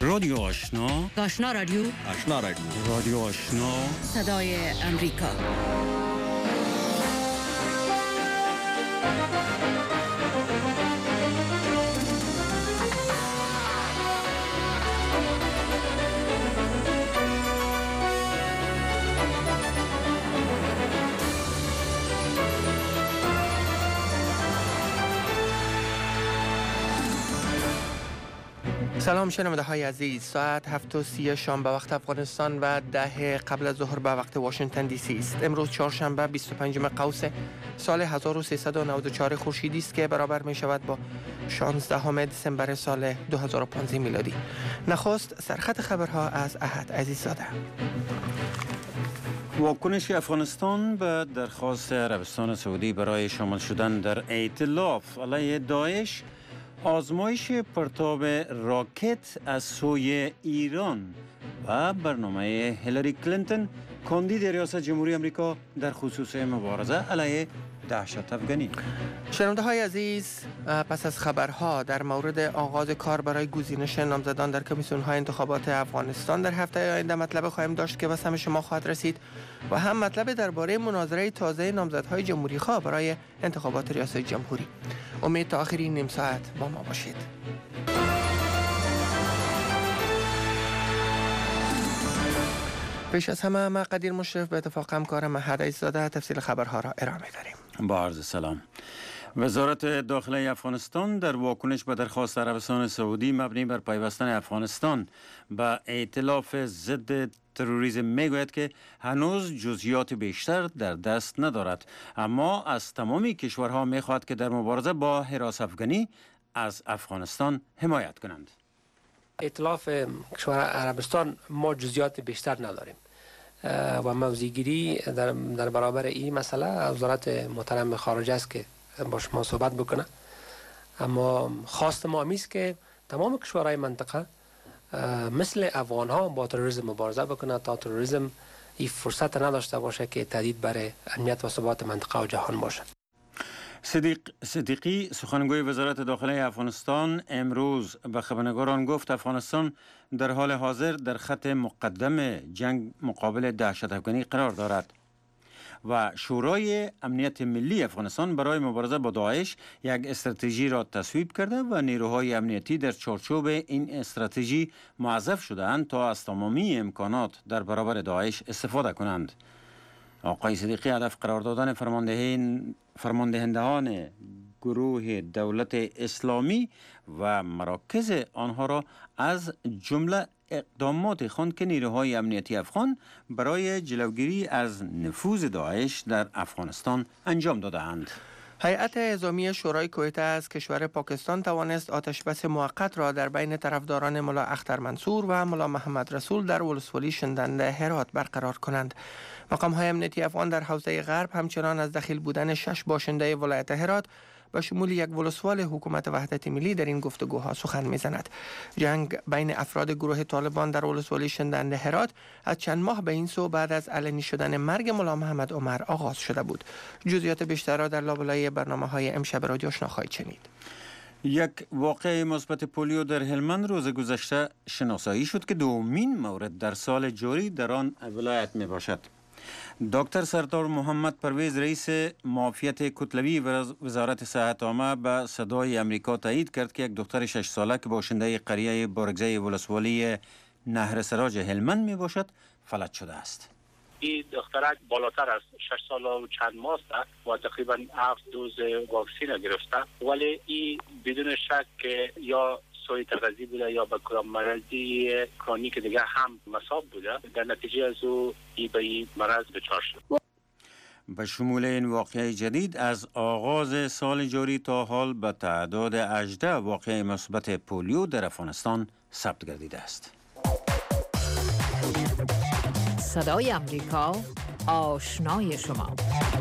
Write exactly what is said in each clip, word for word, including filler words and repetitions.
رادیو آشنا، آشنا رادیو، آشنا رادیو، رادیو آشنا، صدای امریکا. سلام شنونده های عزیز، ساعت هفت و سی شام به وقت افغانستان و ده قبل از ظهر به وقت واشنگتن دی سی است. امروز چهارشنبه بیست و پنجم قوس سال هزار و سیصد و نود و چهار خورشیدی است که برابر می شود با شانزدهم دسامبر سال دو هزار و پانزده میلادی. نخست سرخط خبرها از احد عزیززاده. واکنش افغانستان به درخواست عربستان سعودی برای شامل شدن در ائتلاف علیه داعش، آزمایش پرتاب راکت از سوی ایران و برنامه هیلاری کلینتون کاندید ریاست جمهوری آمریکا در خصوص مبارزه علیه دهشت افغانی. شنونده های عزیز، پس از خبرها در مورد آغاز کار برای گزینش نامزدان در کمیسیون های انتخابات افغانستان در هفته آینده مطلب خواهیم داشت که به سمع شما خواهد رسید و هم مطلب درباره مناظره تازه نامزدهای جمهوری خواه برای انتخابات ریاست جمهوری. امید تا آخرین نیم ساعت با ما باشید. پیش از همه ما قدیر مشرف به اتفاق همکارم احد عزیززاده تفصیل خبرها را ارائه داریم. با عرض سلام. وزارت داخله افغانستان در واکنش به درخواست عربستان سعودی مبنی بر پیوستن افغانستان به ائتلاف ضد تروریسم میگوید که هنوز جزئیات بیشتر در دست ندارد، اما از تمامی کشورها میخواهد که در مبارزه با هراس افغانی از افغانستان حمایت کنند. ائتلاف کشور عربستان ما جزئیات بیشتر نداریم و موضع‌گیری در, در برابر این مسئله وزارت محترم خارجه است که با شما صحبت بکنه، اما خواست ما همیست که تمام کشورهای منطقه مثل افغان ها با تروریسم مبارزه بکنه تا تروریسم این فرصت نداشته باشه که تهدید برای امنیت و ثبات منطقه و جهان باشه. صدیق صدیقی سخنگوی وزارت داخله افغانستان امروز به خبرنگاران گفت افغانستان در حال حاضر در خط مقدم جنگ مقابل دهشت افغانی قرار دارد و شورای امنیت ملی افغانستان برای مبارزه با داعش یک استراتژی را تصویب کرده و نیروهای امنیتی در چارچوب این استراتژی موظف شده‌اند تا از تمامی امکانات در برابر داعش استفاده کنند. آقای صدیقی هدف قرار دادن فرماندهندگان گروه دولت اسلامی و مراکز آنها را از جمله اقدامات خواند که نیروهای امنیتی افغان برای جلوگیری از نفوذ داعش در افغانستان انجام داده‌اند. هیئت نظامی شورای کویت از کشور پاکستان توانست آتشبس موقت را در بین طرفداران ملا اختر منصور و ملا محمد رسول در ولسوالی شندند هرات برقرار کنند. مقام های امنیتی افغان در حوزه غرب همچنان از دخیل بودن شش باشنده ولایت هرات به شمول یک ولسوال حکومت وحدت ملی در این گفتگوها سخن میزند. جنگ بین افراد گروه طالبان در ولسوالی شندند هرات از چند ماه به این سو بعد از علنی شدن مرگ ملا محمد عمر آغاز شده بود. جزئیات بیشتر را در لابلای برنامه‌های امشب رادیو آشنا خواهید شنید. یک واقعه مثبت پولیو در هلمند روز گذشته شناسایی شد که دومین مورد در سال جاری در آن ولایت می باشد. دکتر سردار محمد پرویز رئیس معافیت کتلوی وزارت صحت عامه به صدای امریکا تایید کرد که یک دختر شش ساله که باشنده قریه بارگزای ولسوالی نهر سراج هلمند می باشد فلج شده است. این دخترک بالاتر از شش سال و چند ماه است و تقریبا هفت دوز واکسین گرفته، ولی این بدون شک که یا سوی تغذی بوده یا به کدام مرضی کرونیک دیگه هم مصاب بوده، در نتیجه از او ای به این مرض دچار شد. به شمول این واقعه جدید از آغاز سال جاری تا حال به تعداد هجده واقعه مثبت پولیو در افغانستان ثبت گردیده است. صدای امریکا، آشنای شما.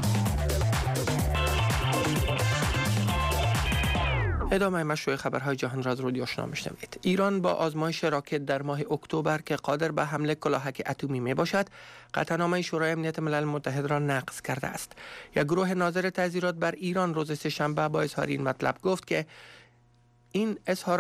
ادامه مشروع خبرهای جهان را از رادیو آشنا میشنوید. ایران با آزمایش راکت در ماه اکتبر که قادر به حمله کلاهک اتمی می باشد، قطعنامه شورای امنیت ملل متحد را نقض کرده است. یک گروه ناظر تعزیرات بر ایران روز سه‌شنبه با اظهار این مطلب گفت که این اظهارات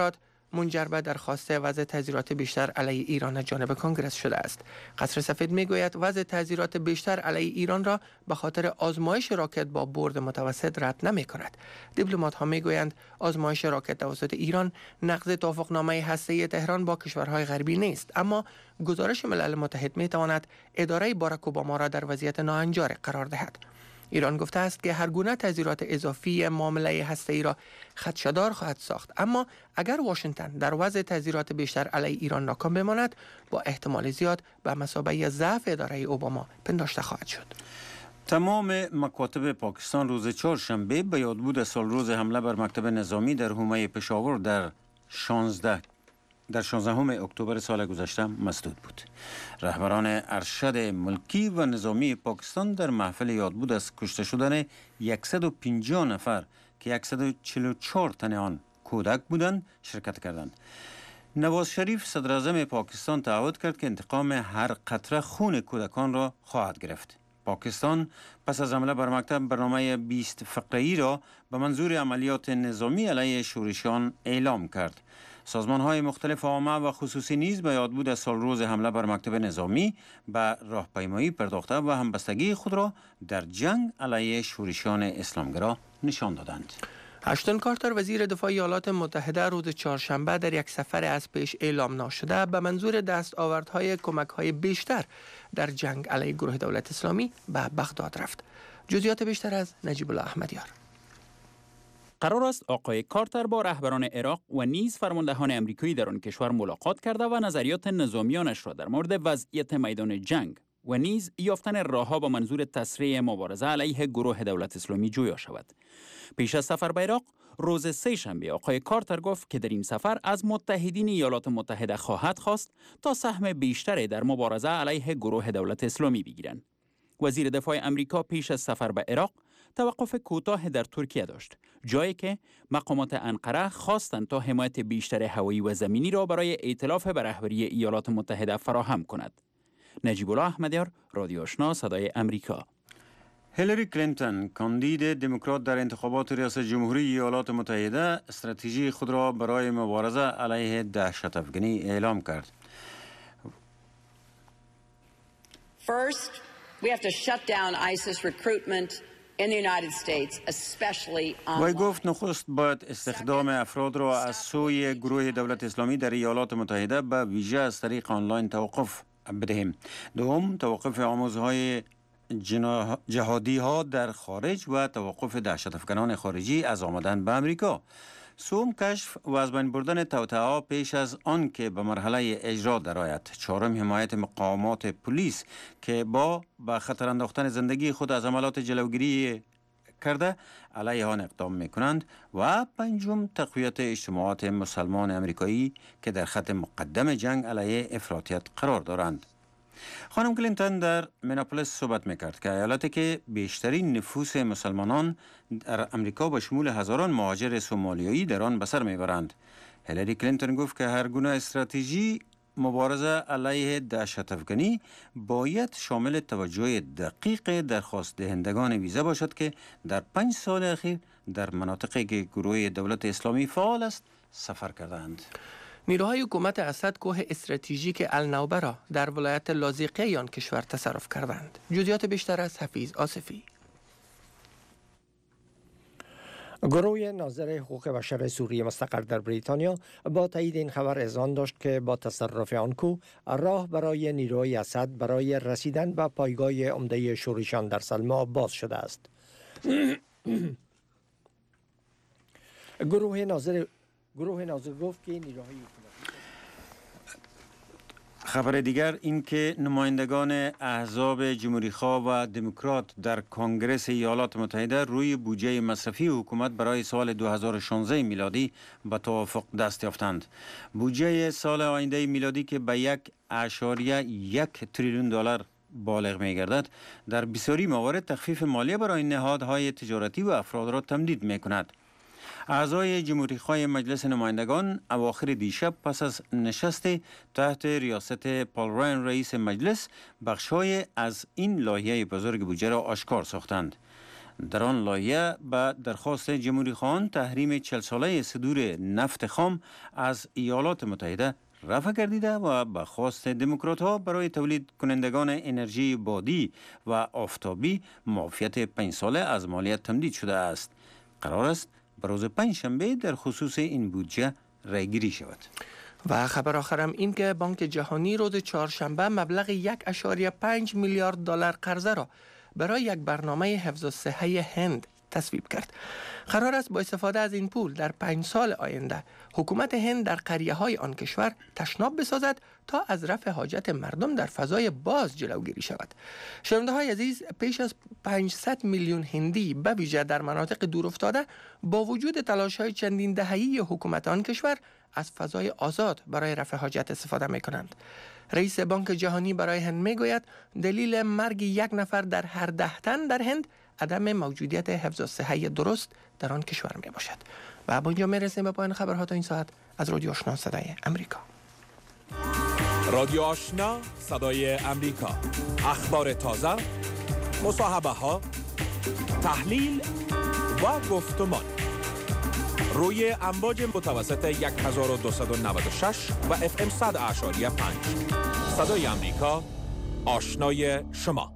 منجر به درخواست وضع تعزیرات بیشتر علیه ایران از جانب کنگره شده است. قصر سفید میگوید وضع تعزیرات بیشتر علیه ایران را به خاطر آزمایش راکت با برد متوسط رد نمی کند. دیپلمات ها میگویند آزمایش راکت توسط ایران نقض توافقنامه هسته‌ای تهران با کشورهای غربی نیست، اما گزارش ملل متحد می تواند اداره باراک اوباما را در وضعیت ناهنجار قرار دهد. ایران گفته است که هر گونه تعزیرات اضافی معامله هسته‌ای را خدشه‌دار خواهد ساخت، اما اگر واشنگتن در وضع تعزیرات بیشتر علیه ایران ناکام بماند با احتمال زیاد به مثابه ضعف اداره اوباما پنداشته خواهد شد. تمام مکاتب پاکستان روز چهارشنبه به یادبود سالروز حمله بر مکتب نظامی در حومه پشاور در شانزده در شانزدهم اکتبر سال گذشته مسدود بود. رهبران ارشد ملکی و نظامی پاکستان در محفل یادبود از کشته شدن صد و پنجاه نفر که صد و چهل و چهار تن آن کودک بودند شرکت کردند. نواز شریف صدر اعظم پاکستان تعهد کرد که انتقام هر قطره خون کودکان را خواهد گرفت. پاکستان پس از حمله بر مکتب برنامه بیست فقره‌ای را به منظور عملیات نظامی علیه شورشیان اعلام کرد. سازمان‌های مختلف عامه و خصوصی نیز به یادبود از سالروز حمله بر مکتب نظامی به راهپیمایی پرداخته و همبستگی خود را در جنگ علیه شورشیان اسلامگرا نشان دادند. اشتون کارتر وزیر دفاع ایالات متحده روز چهارشنبه در یک سفر از پیش اعلام ناشده به منظور دستاوردهای کمک‌های بیشتر در جنگ علیه گروه دولت اسلامی به بغداد رفت. جزئیات بیشتر از نجیب الله احمدیار. قرار است آقای کارتر با رهبران عراق و نیز فرماندهان امریکایی در آن کشور ملاقات کرده و نظریات نظامیانش را در مورد وضعیت میدان جنگ و نیز یافتن راهها با منظور تسریع مبارزه علیه گروه دولت اسلامی جویا شود. پیش از سفر به عراق روز سه شنبه آقای کارتر گفت که در این سفر از متحدین ایالات متحده خواهد خواست تا سهم بیشتری در مبارزه علیه گروه دولت اسلامی بگیرند. وزیر دفاع امریکا پیش از سفر به عراق توقف کوتاه در ترکیه داشت، جایی که مقامات انقره خواستند تا حمایت بیشتر هوایی و زمینی را برای ائتلاف به رهبری ایالات متحده فراهم کند. نجیب الله احمدیار، رادیو آشنا، صدای امریکا. هیلاری کلینتون کاندید دموکرات در انتخابات ریاست جمهوری ایالات متحده استراتژی خود را برای مبارزه علیه دهشت افکنی اعلام کرد. First, we have to shut down ISIS recruitment in the United States, especially online. وی گفت نخست باید استخدام افراد را از سوی گروه دولت اسلامی در ایالات متحده به ویژه از طریق آنلاین توقف بدهیم. دوم، توقف آموزهای جهادی ها در خارج و توقف دهشت افکنان خارجی از آمدن به امریکا. سوم، کشف و از بین بردن توطئه‌ها پیش از آن که به مرحله اجرا درآید. چهارم، حمایت مقامات پلیس که با به خطر انداختن زندگی خود از عملات جلوگیری کرده علیه آن اقدام میکنند. و پنجم، تقویت اجتماعات مسلمان امریکایی که در خط مقدم جنگ علیه افراطیت قرار دارند. خانم کلینتون در میناپولیس صحبت میکرد که ایالتی که بیشترین نفوس مسلمانان در امریکا به شمول هزاران مهاجر سومالیایی در آن به سر میبرند. هیلاری کلینتون گفت که هر گونه استراتژی مبارزه علیه دهشت افکنی باید شامل توجه دقیق درخواست دهندگان ویزا باشد که در پنج سال اخیر در مناطقی که گروه دولت اسلامی فعال است سفر کردند. نیروهای حکومت اسد کوه استراتژیک النوبه را در ولایت لاذقیه آن کشور تصرف کردند. جزئیات بیشتر از حفیظ آصفی. گروه ناظر حقوق بشر سوریه مستقر در بریتانیا با تایید این خبر اذعان داشت که با تصرف آن کوه راه برای نیروهای اسد برای رسیدن به پایگاه عمده شورشیان در سلما باز شده است. گروه ناظر گروه ناظر گفت که نیروهای خبر دیگر این که نمایندگان احزاب جمهوری‌خواه و دموکرات در کنگره ایالات متحده روی بودجه مصرفی حکومت برای سال دو هزار و شانزده میلادی به توافق دست یافتند. بودجه سال آینده میلادی که به یک اعشاریه یک تریلیون دلار بالغ می‌گردد در بسیاری موارد تخفیف مالیه برای نهادهای تجارتی و افراد را تمدید می‌کند. اعضای جمهوری‌خواه مجلس نمایندگان اواخر دیشب پس از نشست تحت ریاست پال راین رئیس مجلس بخش‌های از این لایحه بزرگ بودجه را آشکار ساختند. در آن لایحه به درخواست جمهوری خواهان تحریم چهل ساله صدور نفت خام از ایالات متحده رفع گردیده و به خواست دموکرات ها برای تولید کنندگان انرژی بادی و آفتابی معافیت پنج ساله از مالیات تمدید شده است. قرار است به روز پنجشنبه در خصوص این بودجه رایگیری شود. و خبر آخرم این که بانک جهانی روز چهارشنبه مبلغ یک اشاریه پنج میلیارد دلار قرضه را برای یک برنامه حفظ الصحه هند تصویب کرد. قرار است با استفاده از این پول در پنج سال آینده حکومت هند در قریه های آن کشور تشناب بسازد تا از رفع حاجت مردم در فضای باز جلوگیری شود. شنونده های عزیز، پیش از پانصد میلیون هندی به ویژه در مناطق دورافتاده با وجود تلاش های چندین دهه‌ای حکومت آن کشور از فضای آزاد برای رفع حاجت استفاده می کنند. رئیس بانک جهانی برای هند می گوید دلیل مرگ یک نفر در هر ده تن در هند عدم موجودیت حفظ الصحه درست در آن کشور می باشد. و با اینجا می رسیم به پایان خبرها تا این ساعت از رادیو آشنا صدای امریکا. رادیو آشنا صدای امریکا، اخبار تازه، مصاحبه ها، تحلیل و گفتمان روی امواج متوسط هزار و دویست و نود و شش و اف ام صد اعشاری پنج. صدای امریکا، آشنای شما.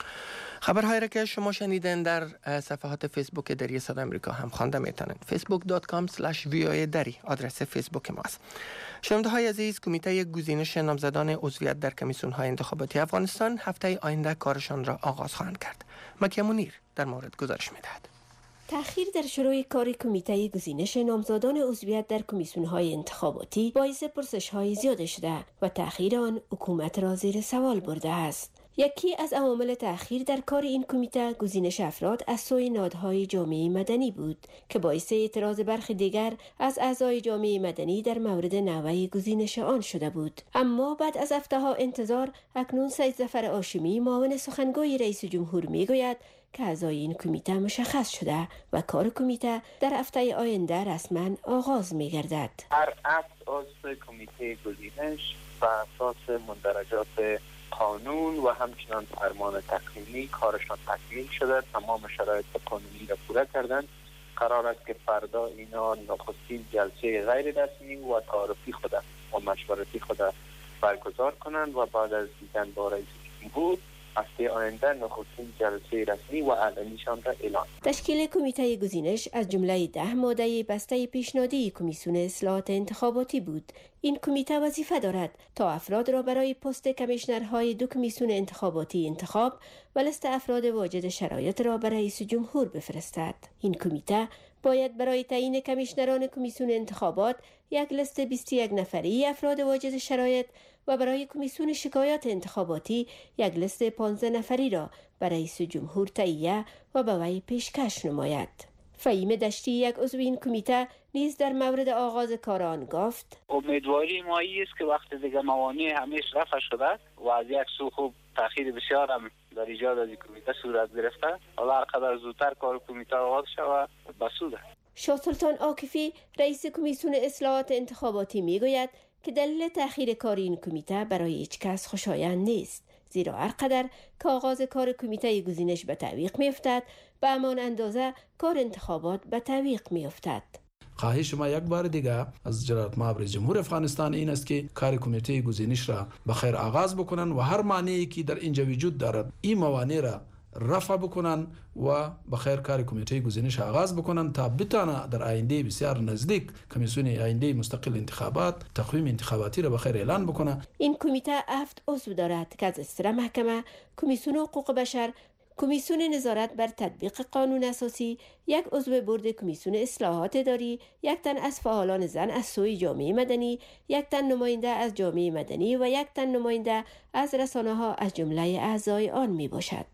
خبرهایی را که شما شنیدن در صفحات فیسبوک دری صدای امریکا هم خوانده میتونن. فیسبوک دات کام اسلش وی او ای دری آدرس فیسبوک ما است. شنونده های عزیز، کمیته گزینش نامزدان عضویت در کمیسیون های انتخاباتی افغانستان هفته آینده کارشان را آغاز خواهند کرد. مکیه منیر در مورد گزارش میدهد. تأخیر در شروع کار کمیته گزینش نامزدان عضویت در کمیسیون‌های انتخاباتی باعث پرسش‌های زیاد شده و تأخیر آن حکومت را زیر سوال برده است. یکی از عوامل تأخیر در کار این کمیته گزینش افراد از سوی نهادهای جامعه مدنی بود که باعث اعتراض برخی دیگر از اعضای جامعه مدنی در مورد نحوه گزینش آن شده بود. اما بعد از هفته‌ها انتظار، اکنون سید ظفر هاشمی معاون سخنگوی رئیس جمهور میگوید که اعضای این کمیته مشخص شده و کار کمیته در هفته آینده رسما آغاز می‌گردد. هر اصل عضو کمیته گزینش و اساس مندرجات قانون و همچنان فرمان تقنینی کارشان تکمیل شده، تمام شرایط قانونی را پوره کردند. قرار است که فردا اینا نخستین جلسه غیر رسمی و تعارفی خود و مشورتی خود برگزار کنند و بعد از دیدن با رئیس جمهور هفته آینده نخستین جلسه رسمی و علنیشان را اعلان. تشکیل کمیته گزینش از جمله ده ماده بسته پیشنهادی کمیسیون اصلاحات انتخاباتی بود. این کمیته وظیفه دارد تا افراد را برای پست کمیشنرهای دو کمیسیون انتخاباتی انتخاب و لیست افراد واجد شرایط را برای رئیس جمهور بفرستد. این کمیته باید برای تعیین کمیشنران کمیسیون انتخابات یک لیست بیست و یک نفری افراد واجد شرایط و برای کمیسیون شکایات انتخاباتی یک لیست پانزده نفری را برای رئیس جمهور تهیه و به وی پیشکش نماید. فهیم دشتی، یک عضو این کمیته، نیز در مورد آغاز کار آن گفت: امیدواری ما است که وقت دیگه موانع همیش رفع شده و از یک سو خوب تأخیر بسیار هم در ایجاد از کمیته صورت گرفته، حالا هر قدر زودتر کار کمیته آغاز شود بسوده. شاه سلطان عاکفی، رئیس کمیسیون اصلاحات انتخاباتی، میگوید که دلیل تأخیر کار این کمیته برای هیچ کس خوشایند نیست، زیرا هر قدر که آغاز کار کمیته گزینش به تعویق می‌افتد، به همان اندازه کار انتخابات به تعویق می‌افتد. خواهش ما یک بار دیگه از جناب رئیس جمهور افغانستان این است که کار کمیته گزینش را به خیر آغاز بکنن و هر مانعی که در اینجا وجود دارد این موانع را رفع بکنن و به خیر کار کمیته گزینش آغاز بکنن تا بتانه در آینده بسیار نزدیک کمیسیون آینده مستقل انتخابات تقویم انتخاباتی را به خیر اعلان بکنه. این کمیته هفت عضو دارد که از اصطلاح محکمه، کمیسیون حقوق بشر، کمیسیون نظارت بر تطبیق قانون اساسی، یک عضو بورد کمیسیون اصلاحات اداری، یک تن از فعالان زن از سوی جامعه مدنی، یک تن نماینده از جامعه مدنی و یک تن نماینده از رسانه‌ها از جمله اعضای آن می باشد.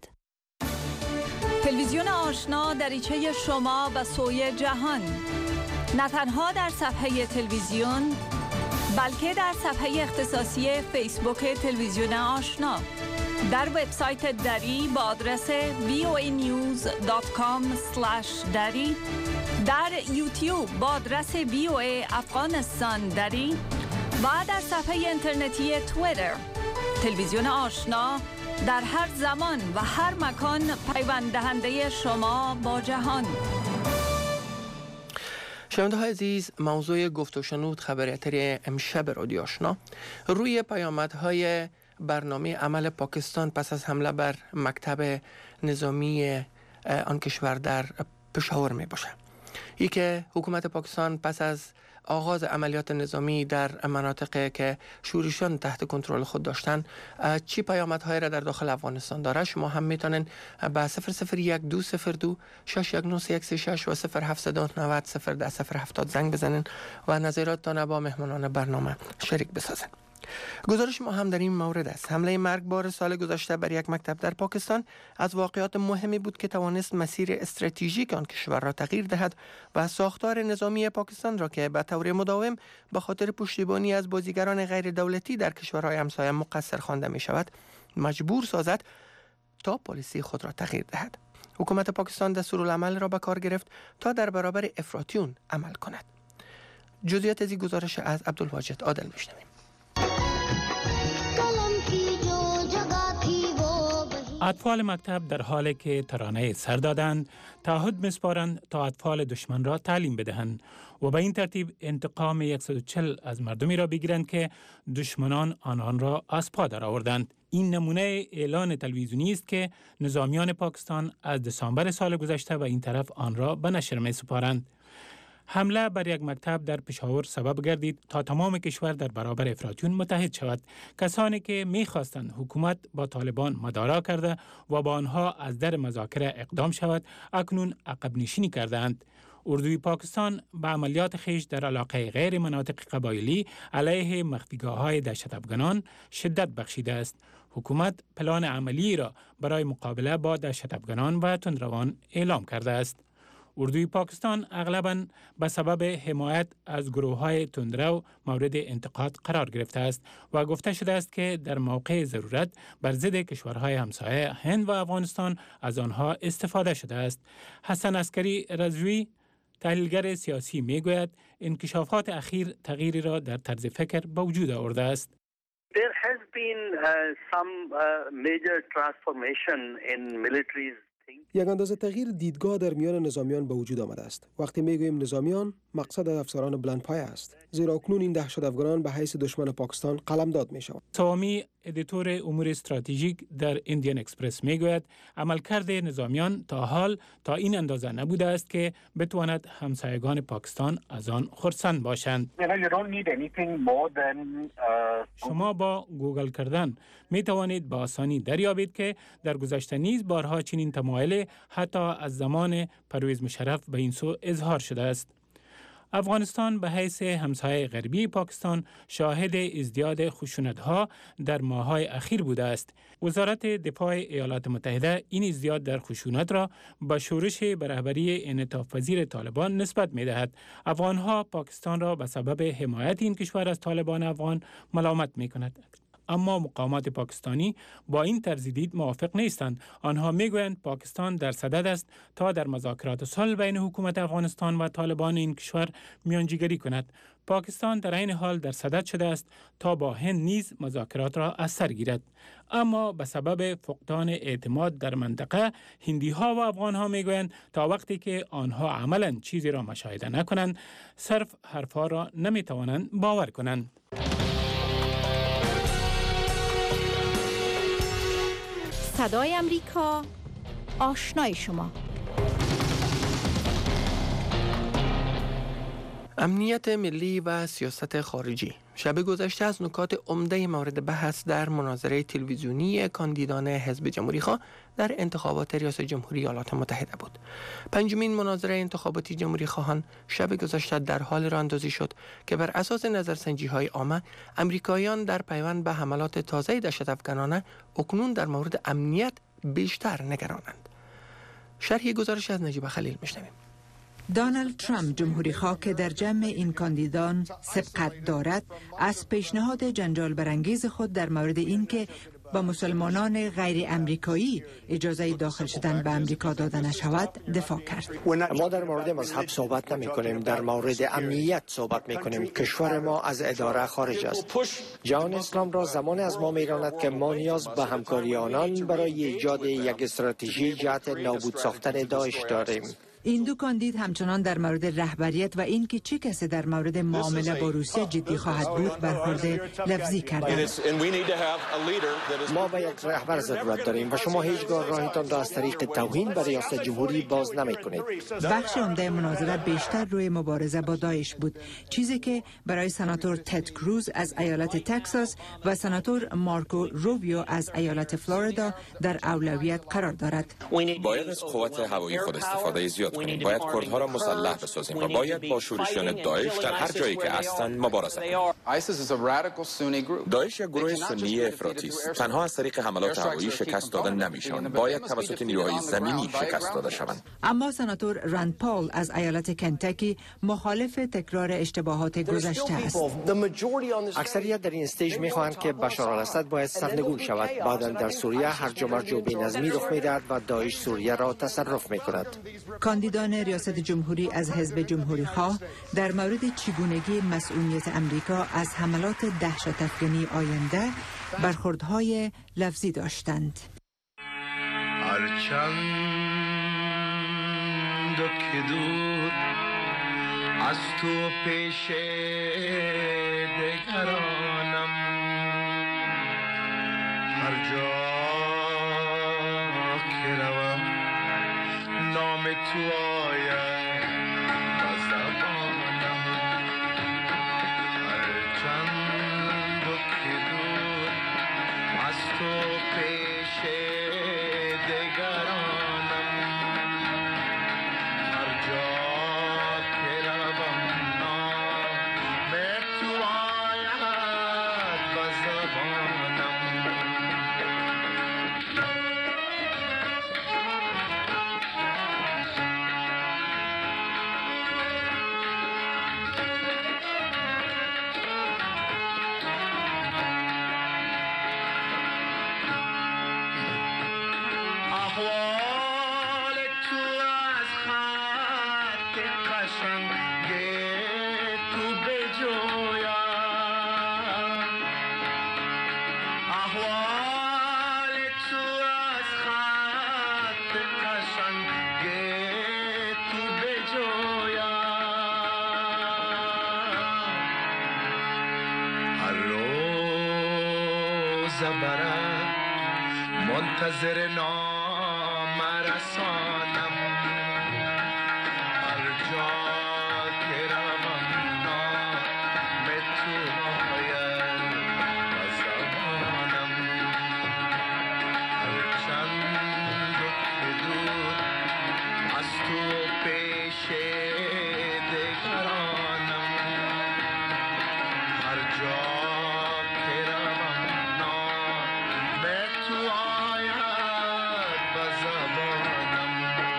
تلویزیون آشنا دریچه شما به سوی جهان، نه تنها در صفحه تلویزیون بلکه در صفحه اختصاصی فیسبوک تلویزیون آشنا، در وبسایت دری با آدرس وی او ای نیوز دات کام اسلش دری، در یوتیوب با آدرس وی او ای افغانستان دری و در صفحه اینترنتی توییتر. تلویزیون آشنا در هر زمان و هر مکان پیوند دهنده شما با جهان. شنونده های عزیز، موضوع گفت و شنود خبریتری امشب رادیو آشنا روی پیامدهای برنامه عمل پاکستان پس از حمله بر مکتب نظامی آن کشور در پشاور می باشه. ای که حکومت پاکستان پس از آغاز عملیات نظامی در مناطقی که شورشیان تحت کنترل خود داشتن چی پیامدهای را در داخل افغانستان داره. شما هم میتونین به صفر صفر یک دو صفر دو شش یک نه سه یک سه شش و صفر هفت نه صفر ده صفر هفتاد زنگ بزنین و نظراتتان با مهمانان برنامه شریک بسازین. گزارش ما هم در این مورد است. حمله مرگبار سال گذشته بر یک مکتب در پاکستان از واقعات مهمی بود که توانست مسیر استراتژیک آن کشور را تغییر دهد و ساختار نظامی پاکستان را که به طور مداوم به خاطر پشتیبانی از بازیگران غیر دولتی در کشورهای همسایه مقصر خوانده می شود مجبور سازد تا پالیسی خود را تغییر دهد. حکومت پاکستان دستورالعمل را به کار گرفت تا در برابر افراطیون عمل کند. جزئیات از این گزارش از عبدالواجد عادل میشنویم. اطفال مکتب در حالی که ترانه سر دادند تعهد می‌سپارند تا اطفال دشمن را تعلیم بدهند و به این ترتیب انتقام صد و چهل از مردمی را بگیرند که دشمنان آنان را از پا درآوردند. این نمونه اعلان تلویزیونی است که نظامیان پاکستان از دسامبر سال گذشته و این طرف آن را به نشر می‌سپارند. حمله بر یک مکتب در پشاور سبب گردید تا تمام کشور در برابر افراطیون متحد شود. کسانی که می‌خواستند حکومت با طالبان مدارا کرده و با آنها از در مذاکره اقدام شود، اکنون عقب نشینی کردند. اردوی پاکستان به عملیات خیش در علاقه غیر مناطق قبایلی علیه مخفیگاه‌های دهشت افغانان شدت بخشیده است. حکومت پلان عملی را برای مقابله با دهشت افغانان و تندروان اعلام کرده است. اردوی پاکستان اغلباً به سبب حمایت از گروه‌های تندرو مورد انتقاد قرار گرفته است و گفته شده است که در موقع ضرورت بر ضد کشورهای همسایه هند و افغانستان از آنها استفاده شده است. حسن عسکری رضوی تحلیلگر سیاسی میگوید انکشافات اخیر تغییری را در طرز فکر به وجود آورده است. There has been uh, some uh, major transformation in military's یک اندازه تغییر دیدگاه در میان نظامیان به وجود آمده است. وقتی میگوییم نظامیان، مقصد افسران بلندپایه است. زیرا اکنون این دهشت افغانان به حیث دشمن پاکستان قلمداد می شوند. سوامی ادیتور امور استراتژیک در ایندین اکسپرس میگوید عملکرد نظامیان تا حال تا این اندازه نبوده است که بتواند همسایگان پاکستان از آن خرسند باشند. شما با گوگل کردن می توانید با آسانی دریابید که در گذشته نیز بارها چنین تمایل حتی از زمان پرویز مشرف به این سو اظهار شده است. افغانستان به حیث همسایه غربی پاکستان شاهد ازدیاد خشونت‌ها در ماه‌های اخیر بوده است. وزارت دفاع ایالات متحده این ازدیاد در خشونت را با شورش به رهبری انعطاف پذیر طالبان نسبت می‌دهد. افغان‌ها پاکستان را به سبب حمایت این کشور از طالبان افغان ملامت می‌کند. اما مقامات پاکستانی با این طرز دید موافق نیستند. آنها میگویند پاکستان در صدد است تا در مذاکرات صلح بین حکومت افغانستان و طالبان این کشور میانجیگری کند. پاکستان در این حال در صدد شده است تا با هند نیز مذاکرات را از سر گیرد. اما به سبب فقدان اعتماد در منطقه، هندی ها و افغان ها میگویند تا وقتی که آنها عملاً چیزی را مشاهده نکنند، صرف حرفها را نمیتوانند باور کنند. صدای امریکا، آشنای شما. امنیت ملی و سیاست خارجی. شب گذشته از نکات عمده مورد بحث در مناظره تلویزیونی کاندیدان حزب جمهوری‌خواه در انتخابات ریاست جمهوری ایالات متحده بود. پنجمین مناظره انتخاباتی جمهوری‌خواهان شب گذشته در حال راه‌اندازی شد که بر اساس نظرسنجی‌های عامه امریکاییان در پیوند به حملات تازه دهشت افغانانه اکنون در مورد امنیت بیشتر نگرانند. شرح گزارش از نجیب خلیل میشنویم. دانالد ترامپ جمهوری خواه که در جمع این کاندیدان سبقت دارد، از پیشنهاد جنجال برانگیز خود در مورد اینکه به مسلمانان غیر امریکایی اجازه داخل شدن به امریکا داده نشود دفاع کرد. ما در مورد مذهب صحبت نمی کنیم، در مورد امنیت صحبت می کنیم. کشور ما از اداره خارج است. جهان اسلام را زمان از ما می راند که ما نیاز به همکاری آنان برای ایجاد یک استراتژی جهت نابود ساختن داعش داریم. این دو کاندید همچنان در مورد رهبریت و اینکه چه کسی در مورد معامله با روسیه جدی خواهد بود برخورد لفظی کردند. ما به یک رهبر ضرورت داریم و شما هیچگاه راهتان را از طریق توهین به ریاست جمهوری باز نمی کنید. بخش عمده مناظره بیشتر روی مبارزه با داعش بود، چیزی که برای سناتور تد کروز از ایالت تگزاس و سناتور مارکو روبیو از ایالت فلوریدا در اولویت قرار دارد. باید از قوت هوایی خود استفاده زیاد کنیم. باید کردها را مسلح بسازیم و باید با شورشیان داعش در هر جایی که هستند مبارزه کنیم. داعش یک گروه سنی افراطی است. تنها از طریق حملات هوایی شکست دادن نمیشوند. باید توسط نیروهای زمینی شکست داده شوند. اما سناتور راند پال از ایالت کنتاکی مخالف تکرار اشتباهات گذشته است. اکثریت در این استیج می‌خواهند که بشار الاسد باید سرنگون شود. بعداً در سوریه هرج و مرج و بی‌نظمی رخ می‌دهد و داعش سوریه را تصرف می‌کند. کاندیدان ریاست جمهوری از حزب جمهوری خواه در مورد چگونگی مسئولیت امریکا از حملات دهشت افکنی آینده برخوردهای لفظی داشتند. هرچند که دور از تو پیش دگرانم، هر جا که روم نام تو آید با زبانم. هرچند که دور از تو پیش دگرانم، هر جا که روم نام تو آید با زبانم. احوال تو از خط قشنگ تو بجویم، احوال تو از خط قشنگ تو بجویم. هر روز برد منتظر نام رسانم، هر جا که روم نام تو آید با زبانم. هرچند که دور از تو پیش دگرانم، هر جا که روم نام تو آید با زبانم.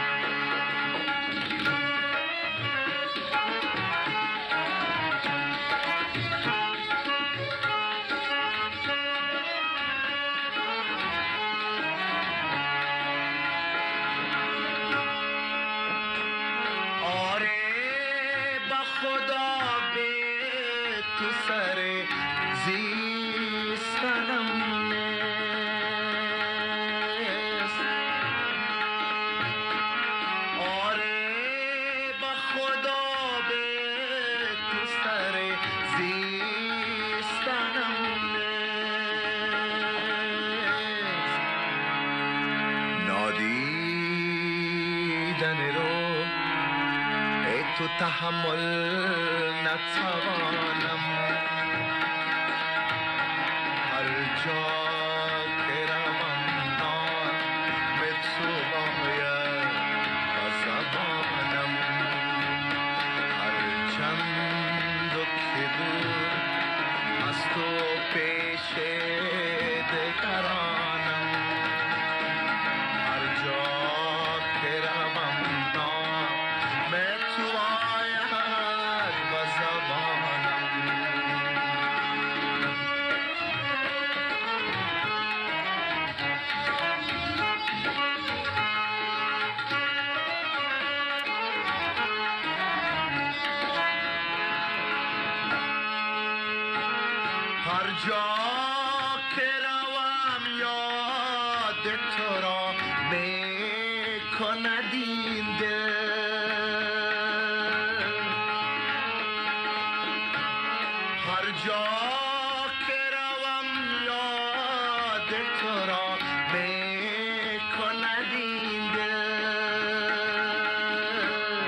آره با خدا به تو سر زیستنم نیست. آره با خدا به تو سر زیستنم نیست. نادیدن رو ای تو تحمل نتوانم، هر جا که روم نام تو آید با زبانم. هرچند که دور از تو پیش دگرانم، هر جا که روم نام تو آید با زبانم. جا که روم یاد تو را میکند این دل، هر جا که روم یاد تو را میکند این دل،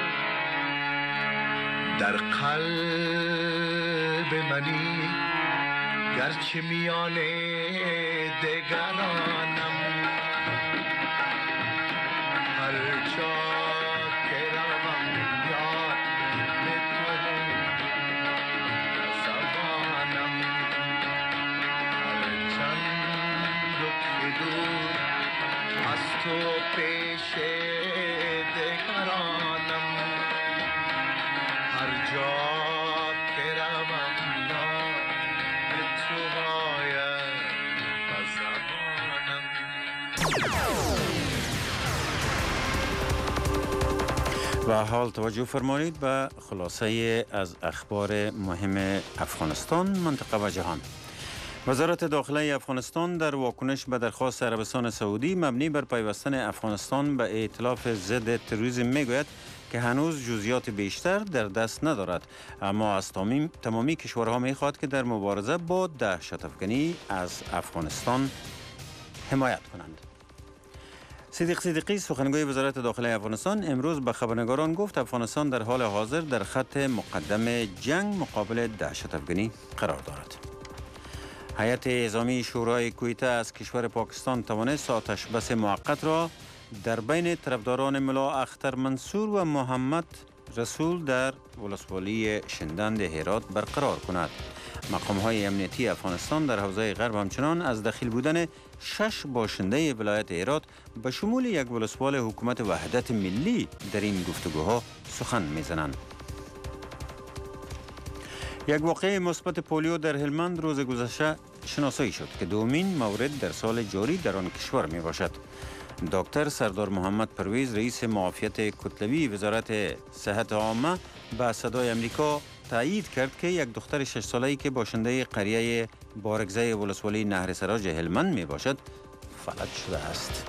در قلب منی گرچه میان دگرانم، هر جا که روم یاد تو زبانم، هر چند که دور از تو پیش دگرانم، هر جا که روم و حال توجه فرمایید به خلاصه از اخبار مهم افغانستان، منطقه و جهان. وزارت داخله افغانستان در واکنش به درخواست عربستان سعودی مبنی بر پیوستن افغانستان به ائتلاف ضد تروریسم میگوید که هنوز جزئیات بیشتر در دست ندارد، اما از تمامی کشورها میخواهد که در مبارزه با دهشت افکنی از افغانستان حمایت کنند. صدیق صدیقی سخنگوی وزارت داخله افغانستان امروز به خبرنگاران گفت افغانستان در حال حاضر در خط مقدم جنگ مقابل دهشت افکنی قرار دارد. هیئت اعزامی شورای کویته از کشور پاکستان توانست آتش بس موقت را در بین طرفداران ملا اختر منصور و محمد رسول در ولسوالی شندند هرات برقرار کند. مقام‌های امنیتی افغانستان در حوزه غرب همچنان از دخیل بودن شش باشنده ولایت هرات به شمول یک ولسوال حکومت وحدت ملی در این گفتگوها سخن می‌زنند. یک واقعه مثبت پولیو در هلمند روز گذشته شناسایی شد که دومین مورد در سال جاری در آن کشور می باشد. دکتر سردار محمد پرویز رئیس معافیت کتلوی وزارت صحت عامه به صدای امریکا تایید کرد که یک دختر شش ساله‌ای که باشنده قریه بارگزه ولسوالی نهر سراج هلمند می باشد فلج شده است.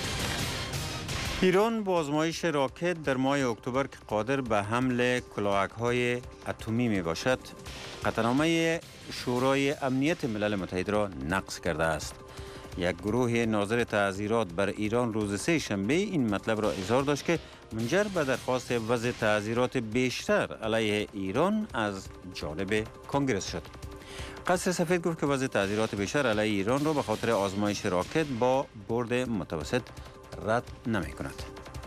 ایران با آزمایش راکت در ماه اکتبر که قادر به حمل کلاهک‌های اتمی می باشد قطعنامه شورای امنیت ملل متحد را نقض کرده است. یک گروه ناظر تعزیرات بر ایران روز سه شنبه این مطلب را اظهار داشت که منجر به درخواست وضع تعزیرات بیشتر علیه ایران از جانب کنگرس شد. قصر سفید گفت که وضع تعزیرات بیشتر علیه ایران را به خاطر آزمایش راکت با برد متوسط رد نمی کند.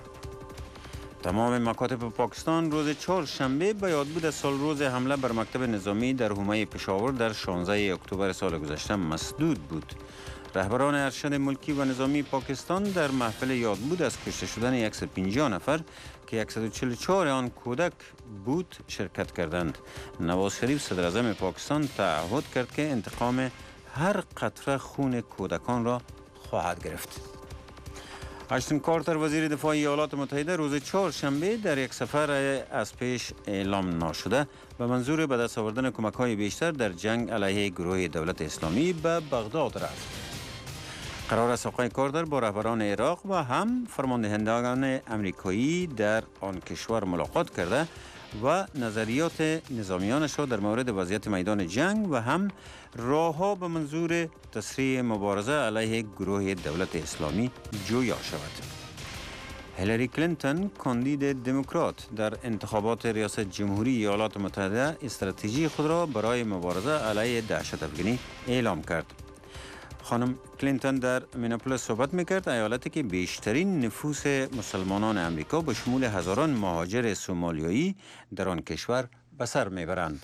تمام مکاتب پاکستان روز چهارشنبه به یادبود از سال روز حمله بر مکتب نظامی در حومه پشاور در شانزده اکتبر سال گذشته مسدود بود. رهبران ارشد ملکی و نظامی پاکستان در محفل یادبود از کشته شدن صد و پنجاه نفر که صد و چهل و چهار آن کودک بود شرکت کردند. نواز شریف صدر اعظم پاکستان تعهد کرد که انتقام هر قطره خون کودکان را خواهد گرفت. اشتون کارتر وزیر دفاع ایالات متحده روز چهارشنبه در یک سفر از پیش اعلام نشده به منظور به دست آوردن کمک‌های بیشتر در جنگ علیه گروه دولت اسلامی به بغداد رفت. قرار است آقای کارتر با رهبران عراق و هم فرماندهندگان امریکایی در آن کشور ملاقات کرده و نظریات نظامیانش را در مورد وضعیت میدان جنگ و هم راه‌ها به منظور تسریع مبارزه علیه گروه دولت اسلامی جویا شود. هیلاری کلینتون کاندید دموکرات در انتخابات ریاست جمهوری ایالات متحده استراتژی خود را برای مبارزه علیه دهشت افکنی اعلام کرد. خانم کلینتون در میناپولیس صحبت میکرد، ایالتی که بیشترین نفوس مسلمانان امریکا به شمول هزاران مهاجر سومالیایی در آن کشور به سر میبرند.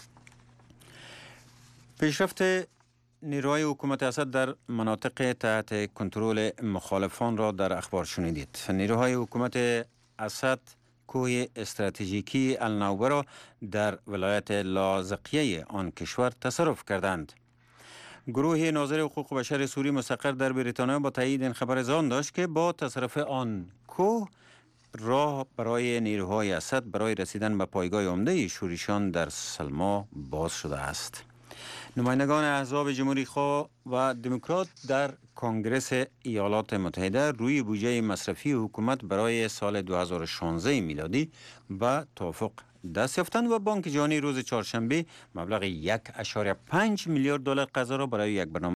پیشرفت نیروهای حکومت اسد در مناطق تحت کنترل مخالفان را در اخبار شنیدید. نیروهای حکومت اسد کوه استراتژیکی النوبه را در ولایت لاذقیه آن کشور تصرف کردند. گروه ناظر حقوق بشر سوری مستقر در بریتانیا با تایید این خبر اذعان داشت که با تصرف آن کوه راه برای نیروهای اسد برای رسیدن به پایگاه عمده شورشیان در سلما باز شده است. نمایندگان احزاب جمهوری خواه و دموکرات در کنگره ایالات متحده روی بودجه مصرفی حکومت برای سال دو هزار و شانزده میلادی به توافق دست یافتند و بانک جهانی روز چهارشنبه مبلغ یک و پنج میلیارد دلار قرض را برای یک برنامه